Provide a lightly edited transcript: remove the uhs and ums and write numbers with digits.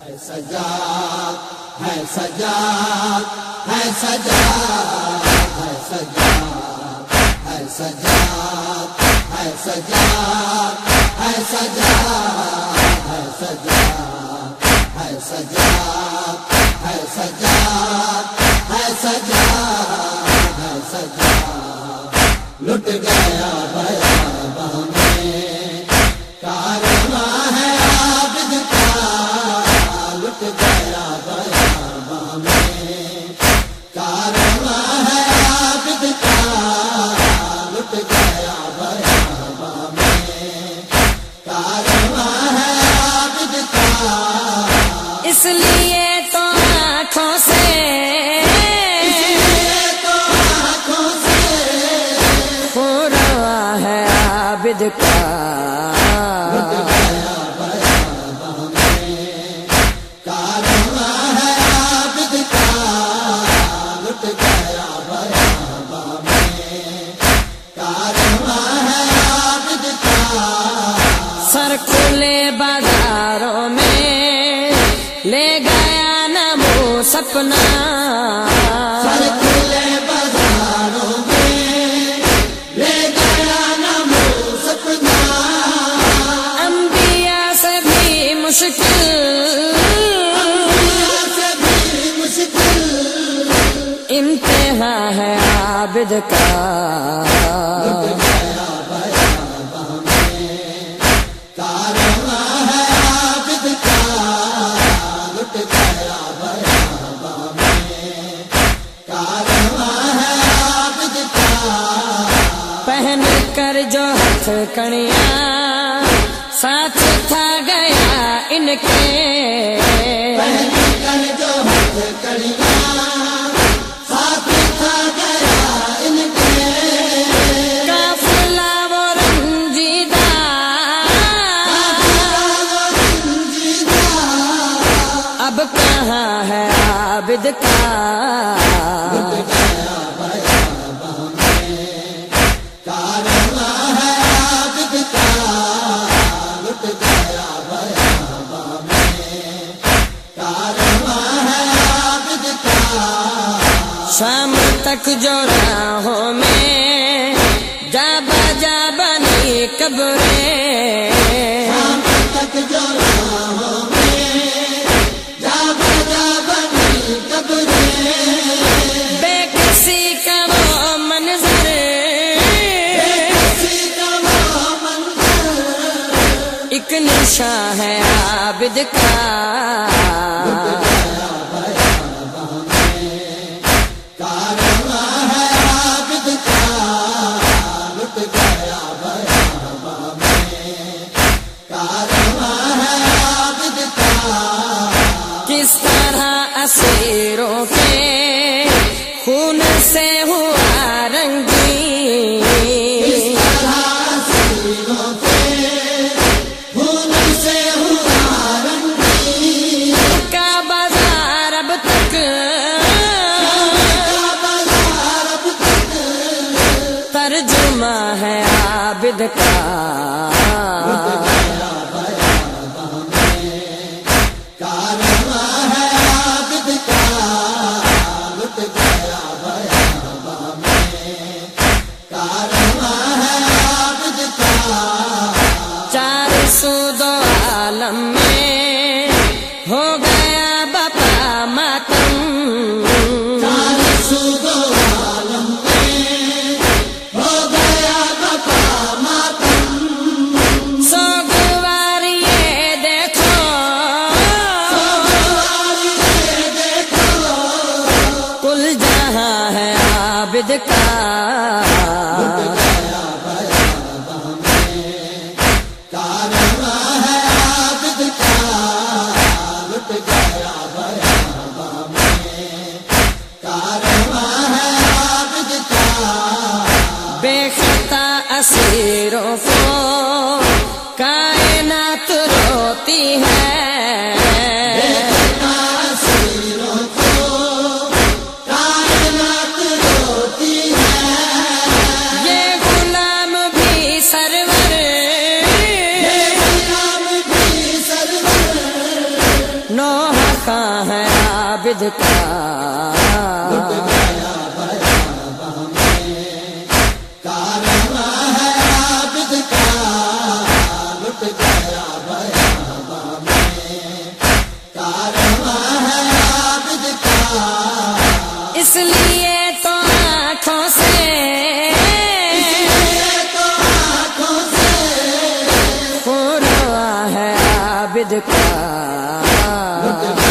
سجاد ہے سجاد ہے سجاد ہے سجاد ہے سجاد ہے سجاد ہے سجاد ہے سجاد ہے سجاد ہے سجاد ہے سجاد ہے سجاد لٹ گیا بیاباں میں کارواں ہے عابد کا لٹ گیا بیاباں میں کارواں ہے عابد کا لٹ گیا بیاباں میں کارواں ہے عابد کا اس لیے تو آنکھوں سے عابد کا لٹ گیا بیاباں میں کارواں ہے عابد کا لٹ گیا بیاباں میں کارواں ہے عابد کا سر کھلے بازاروں میں لے گیا نہ وہ سپنا سر کھلے بازاروں میں لے گیا نہ وہ سپنا انبیاء سے بھی مشکل انبیاء سے بھی مشکل امتحان ہے عابد کا لٹ گیا بیاباں میں کارواں ہے عابد کا لٹ گیا بیاباں میں کارواں ہے عابد کا پہن کر جو ہتھ کڑیاں ساتھ تھا گیا ان کے پہن کر جو ہاتھ کڑیاں ساتھ تھا گیا ان کے قافلہ وہ رنجیدہ اب کہاں ہے عابد کا لٹ گیا بیاباں میں کارواں ہے عابد کا لٹ گیا بیاباں میں کارواں ہے عابد کا شام تک جو راہوں میں جا بجا بنی قبریں شام تک جو راہوں میں جا بجا بنی قبریں بے کسی کا وہ منظر کسی کا وہ منظر ایک نشان ہے عابد کا لٹ گیا بیاباں میں کارواں ہے عابد کا لٹ گیا بیاباں میں کارواں ہے عابد کا کس طرح اسیروں کے خون سے ہوا رنگین اس طرح اسیروں کے خون سے ہوا رنگین کا بازار اب تک کا بازار اب تک ترجمہ ہے عابد کا لٹ گیا بیاباں میں کارواں ہے عابد کا لٹ گیا بیاباں میں کارواں ہے عابد کا 402 عالم میں ہو گیا بپا ماتم 402 عالم میں ہو گیا بپا ماتم سوگوار یہ دیکھو یہ دیکھو کل جہاں ہے عابد کا لٹ گیا بیاباں میں کارواں ہے عابد کا لٹ گیا بیاباں میں کارواں ہے عابد کا بے خطا اسیروں کو کائنات روتی ہے اسیروں کو کائنات روتی ہے یہ غلام بھی سرور نوحہ کہاں ہے عابد کا لٹ گیا بیاباں میں کارواں ہے عابد کا لٹ گیا بیاباں میں کارواں ہے عابد کا اس لیے تو آنکھوں سے خون ہوا ہے عابد کا